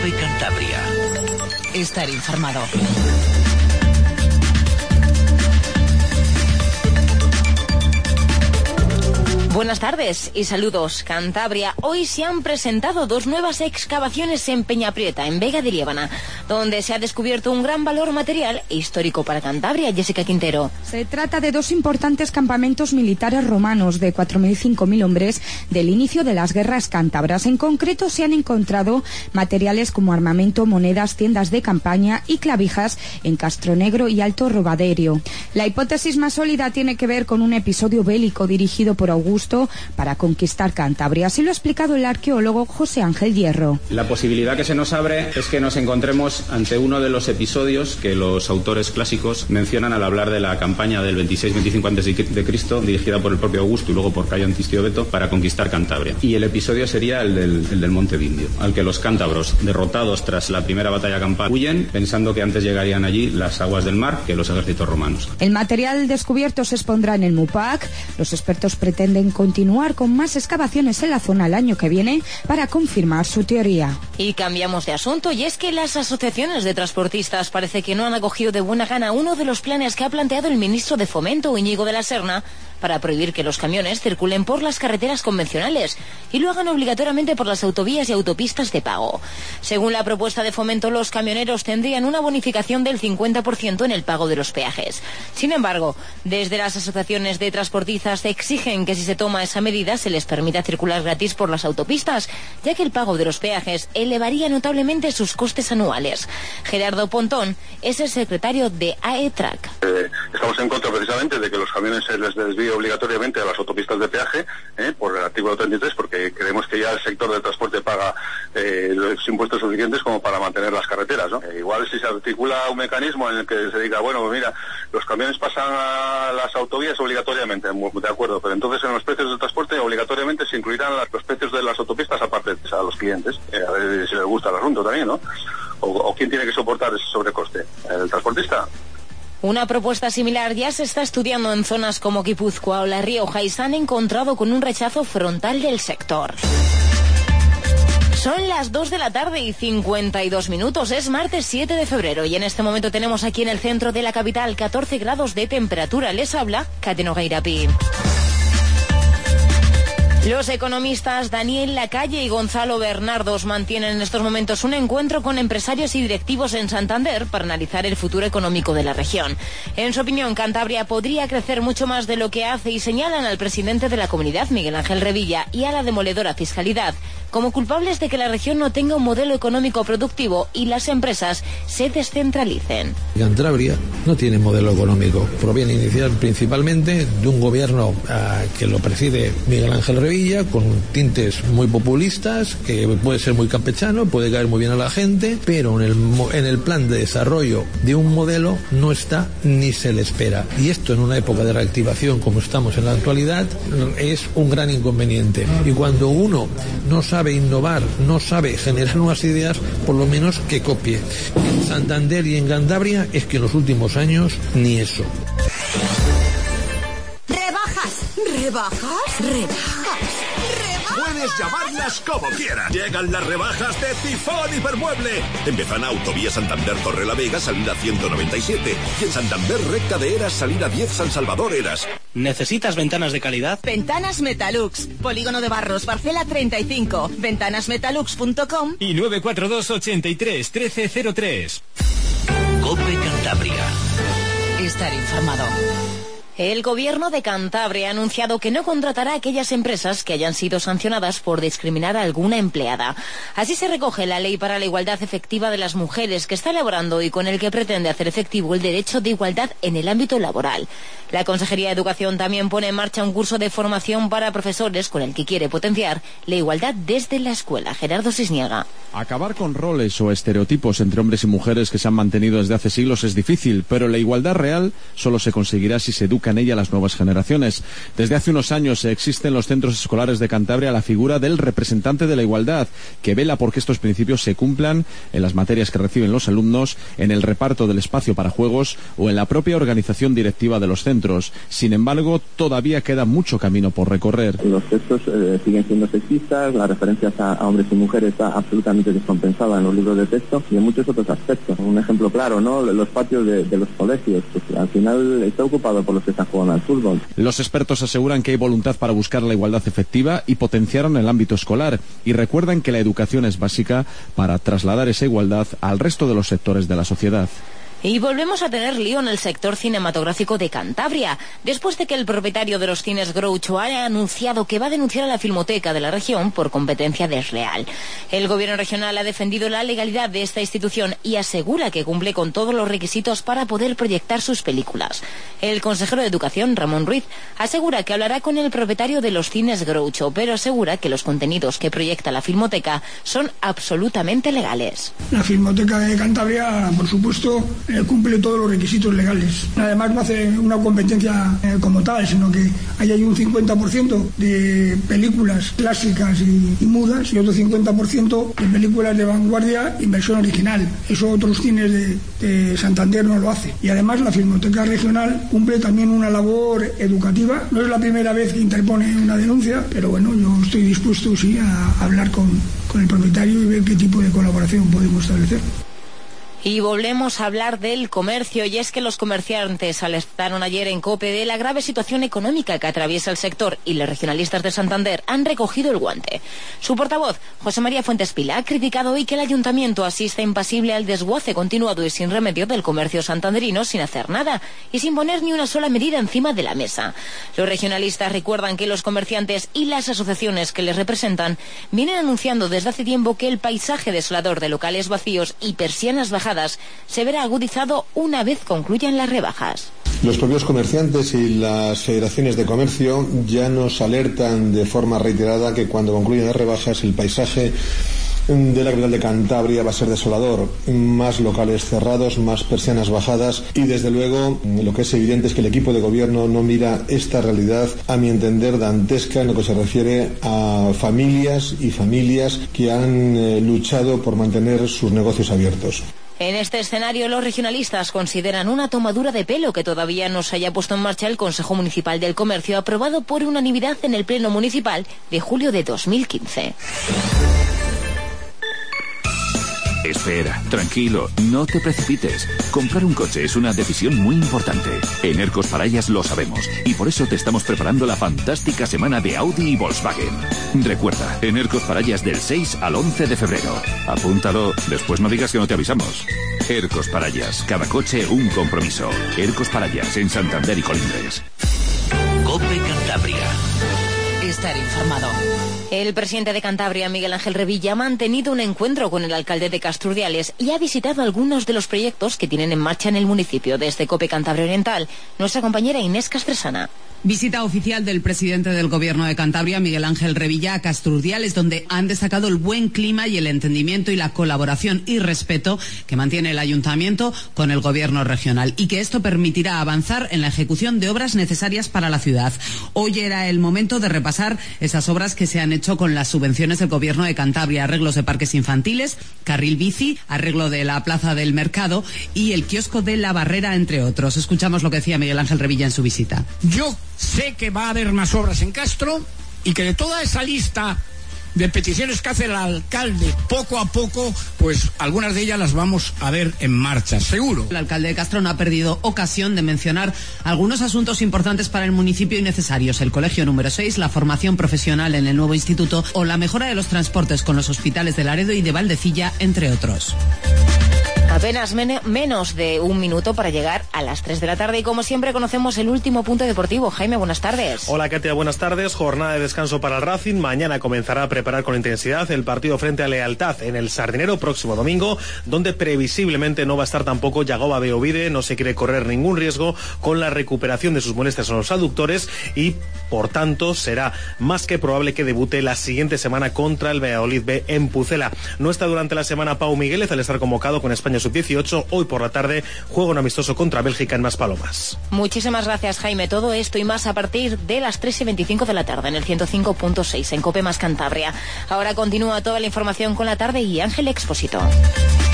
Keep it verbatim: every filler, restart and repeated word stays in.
COPE Cantabria. Estar informado. Buenas tardes y saludos, Cantabria. Hoy se han presentado dos nuevas excavaciones en Peñaprieta, en Vega de Liébana, donde se ha descubierto un gran valor material e histórico para Cantabria. Jessica Quintero. Se trata de dos importantes campamentos militares romanos de cuatro mil y cinco mil hombres del inicio de las guerras cántabras. En concreto, se han encontrado materiales como armamento, monedas, tiendas de campaña y clavijas en Castronegro y Alto Robaderio. La hipótesis más sólida tiene que ver con un episodio bélico dirigido por Augusto para conquistar Cantabria. Así lo ha explicado el arqueólogo José Ángel Hierro. La posibilidad que se nos abre es que nos encontremos ante uno de los episodios que los autores clásicos mencionan al hablar de la campaña del veintiséis veinticinco antes de Cristo, dirigida por el propio Augusto y luego por Cayo Antistio Beto, para conquistar Cantabria. Y el episodio sería el del, el del Monte Vindio, al que los cántabros, derrotados tras la primera batalla campal, huyen pensando que antes llegarían allí las aguas del mar que los ejércitos romanos. El material descubierto se expondrá en el MUPAC. Los expertos pretenden continuar con más excavaciones en la zona el año que viene para confirmar su teoría. Y cambiamos de asunto, y es que las asociaciones de transportistas parece que no han acogido de buena gana uno de los planes que ha planteado el ministro de Fomento, Íñigo de la Serna, para prohibir que los camiones circulen por las carreteras convencionales y lo hagan obligatoriamente por las autovías y autopistas de pago. Según la propuesta de Fomento, los camioneros tendrían una bonificación del cincuenta por ciento en el pago de los peajes. Sin embargo, desde las asociaciones de transportistas exigen que si se toma esa medida se les permita circular gratis por las autopistas, ya que el pago de los peajes elevaría notablemente sus costes anuales. Gerardo Pontón es el secretario de AETRAC. Eh, estamos en contra precisamente de que los camiones se les desvíe obligatoriamente a las autopistas de peaje eh, por el artículo treinta y tres, porque creemos que ya el sector del transporte paga eh, los impuestos suficientes como para mantener las carreteras, ¿no? Eh, igual si se articula un mecanismo en el que se diga, bueno, mira, los camiones pasan a las autovías obligatoriamente, de acuerdo, pero entonces en los precios del transporte obligatoriamente se incluirán los precios de las autopistas aparte a los clientes, eh, a ver si les gusta el asunto también, ¿no? O, o quién tiene que soportar ese sobrecoste, el transportista. Una propuesta similar ya se está estudiando en zonas como Guipúzcoa o La Rioja y se han encontrado con un rechazo frontal del sector. Son las dos de la tarde y cincuenta y dos minutos. Es martes siete de febrero y en este momento tenemos aquí en el centro de la capital catorce grados de temperatura. Les habla Kate Nogueirapi. Los economistas Daniel Lacalle y Gonzalo Bernardos mantienen en estos momentos un encuentro con empresarios y directivos en Santander para analizar el futuro económico de la región. En su opinión, Cantabria podría crecer mucho más de lo que hace y señalan al presidente de la comunidad, Miguel Ángel Revilla, y a la demoledora Fiscalidad como culpables de que la región no tenga un modelo económico productivo y las empresas se descentralicen. Cantabria no tiene modelo económico. Proviene inicial principalmente de un gobierno uh, que lo preside Miguel Ángel Revilla, con tintes muy populistas, que puede ser muy campechano, puede caer muy bien a la gente, pero en el, en el plan de desarrollo de un modelo no está ni se le espera. Y esto en una época de reactivación como estamos en la actualidad es un gran inconveniente. Y cuando uno no sabe innovar, no sabe generar nuevas ideas, por lo menos que copie. En Santander y en Cantabria es que en los últimos años ni eso. Rebajas, rebajas, rebajas. Puedes llamarlas como quieras. Llegan las rebajas de Tifón Hipermueble. Empiezan a Autovía Santander Torre la Vega, salida ciento noventa y siete. Y en Santander Recta de Eras, salida diez San Salvador Eras. ¿Necesitas ventanas de calidad? Ventanas Metalux. Polígono de Barros, parcela treinta y cinco. ventanas metalux punto com y nueve cuatro dos, ochenta y tres, trece cero tres. COPE Cantabria. Estar informado. El gobierno de Cantabria ha anunciado que no contratará a aquellas empresas que hayan sido sancionadas por discriminar a alguna empleada. Así se recoge la Ley para la Igualdad Efectiva de las Mujeres que está elaborando y con el que pretende hacer efectivo el derecho de igualdad en el ámbito laboral. La Consejería de Educación también pone en marcha un curso de formación para profesores con el que quiere potenciar la igualdad desde la escuela. Gerardo Cisniega. Acabar con roles o estereotipos entre hombres y mujeres que se han mantenido desde hace siglos es difícil, pero la igualdad real solo se conseguirá si se educa educa en ella a las nuevas generaciones. Desde hace unos años existe en los centros escolares de Cantabria la figura del representante de la igualdad, que vela por que estos principios se cumplan en las materias que reciben los alumnos, en el reparto del espacio para juegos o en la propia organización directiva de los centros. Sin embargo, todavía queda mucho camino por recorrer. Los textos eh, siguen siendo sexistas, las referencias a, a hombres y mujeres está absolutamente descompensada en los libros de texto y en muchos otros aspectos. Un ejemplo claro, ¿no? Los patios de, de los colegios, pues al final está ocupado por los que están jugando al fútbol. Los expertos aseguran que hay voluntad para buscar la igualdad efectiva y potenciar en el ámbito escolar, y recuerdan que la educación es básica para trasladar esa igualdad al resto de los sectores de la sociedad. Y volvemos a tener lío en el sector cinematográfico de Cantabria, después de que el propietario de los cines Groucho haya anunciado que va a denunciar a la Filmoteca de la región por competencia desleal. El gobierno regional ha defendido la legalidad de esta institución y asegura que cumple con todos los requisitos para poder proyectar sus películas. El consejero de Educación, Ramón Ruiz, asegura que hablará con el propietario de los cines Groucho, pero asegura que los contenidos que proyecta la Filmoteca son absolutamente legales. La Filmoteca de Cantabria, por supuesto, Eh, cumple todos los requisitos legales. Además no hace una competencia eh, como tal, sino que ahí hay un cincuenta por ciento de películas clásicas y, y mudas y otro cincuenta por ciento de películas de vanguardia y versión original. Eso otros cines de, de Santander no lo hacen. Y además la Filmoteca Regional cumple también una labor educativa. No es la primera vez que interpone una denuncia, pero bueno, yo estoy dispuesto sí a hablar con, con el propietario y ver qué tipo de colaboración podemos establecer. Y volvemos a hablar del comercio, y es que los comerciantes alertaron ayer en COPE de la grave situación económica que atraviesa el sector, y los regionalistas de Santander han recogido el guante. Su portavoz, José María Fuentes Pila, ha criticado hoy que el ayuntamiento asista impasible al desguace continuado y sin remedio del comercio santanderino sin hacer nada y sin poner ni una sola medida encima de la mesa. Los regionalistas recuerdan que los comerciantes y las asociaciones que les representan vienen anunciando desde hace tiempo que el paisaje desolador de locales vacíos y persianas bajadas se verá agudizado una vez concluyan las rebajas. Los propios comerciantes y las federaciones de comercio ya nos alertan de forma reiterada que cuando concluyan las rebajas el paisaje de la capital de Cantabria va a ser desolador, más locales cerrados, más persianas bajadas, y desde luego lo que es evidente es que el equipo de gobierno no mira esta realidad, a mi entender, dantesca en lo que se refiere a familias y familias que han eh, luchado por mantener sus negocios abiertos. En este escenario, los regionalistas consideran una tomadura de pelo que todavía no se haya puesto en marcha el Consejo Municipal del Comercio, aprobado por unanimidad en el Pleno Municipal de julio de dos mil quince. Espera, tranquilo, no te precipites. Comprar un coche es una decisión muy importante. En Ercos Parayas lo sabemos y por eso te estamos preparando la fantástica semana de Audi y Volkswagen. Recuerda, en Ercos Parayas del seis al once de febrero. Apúntalo, después no digas que no te avisamos. Ercos Parayas, cada coche un compromiso. Ercos Parayas, en Santander y Colindres. COPE Cantabria. Estar informado. El presidente de Cantabria, Miguel Ángel Revilla, ha mantenido un encuentro con el alcalde de Casturdiales y ha visitado algunos de los proyectos que tienen en marcha en el municipio. Desde COPE Cantabria Oriental, nuestra compañera Inés Castresana. Visita oficial del presidente del Gobierno de Cantabria, Miguel Ángel Revilla, a Casturdiales, donde han destacado el buen clima y el entendimiento y la colaboración y respeto que mantiene el ayuntamiento con el Gobierno regional, y que esto permitirá avanzar en la ejecución de obras necesarias para la ciudad. Hoy era el momento de repasar esas obras que se han hecho con las subvenciones del Gobierno de Cantabria: arreglos de parques infantiles, carril bici, arreglo de la Plaza del Mercado y el kiosco de La Barrera, entre otros. Escuchamos lo que decía Miguel Ángel Revilla en su visita. Yo sé que va a haber más obras en Castro y que de toda esa lista de peticiones que hace el alcalde poco a poco, pues algunas de ellas las vamos a ver en marcha, seguro. El alcalde de Castro no ha perdido ocasión de mencionar algunos asuntos importantes para el municipio y necesarios: el colegio número seis, la formación profesional en el nuevo instituto o la mejora de los transportes con los hospitales de Laredo y de Valdecilla, entre otros. Apenas men- menos de un minuto para llegar a las tres de la tarde y, como siempre, conocemos el último punto deportivo. Jaime, buenas tardes. Hola, Katia, buenas tardes. Jornada de descanso para el Racing. Mañana comenzará a preparar con intensidad el partido frente a Lealtad en el Sardinero próximo domingo, donde previsiblemente no va a estar tampoco Yagoba Beovide. No se quiere correr ningún riesgo con la recuperación de sus molestias en los aductores y, por tanto, será más que probable que debute la siguiente semana contra el Valladolid B en Pucela. No está durante la semana Pau Migueles al estar convocado con España sub dieciocho. Hoy por la tarde juega un amistoso contra Bélgica en Maspalomas. Muchísimas gracias, Jaime. Todo esto y más a partir de las tres y veinticinco de la tarde en el ciento cinco punto seis en COPE más Cantabria. Ahora continúa toda la información con la tarde y Ángel Expósito.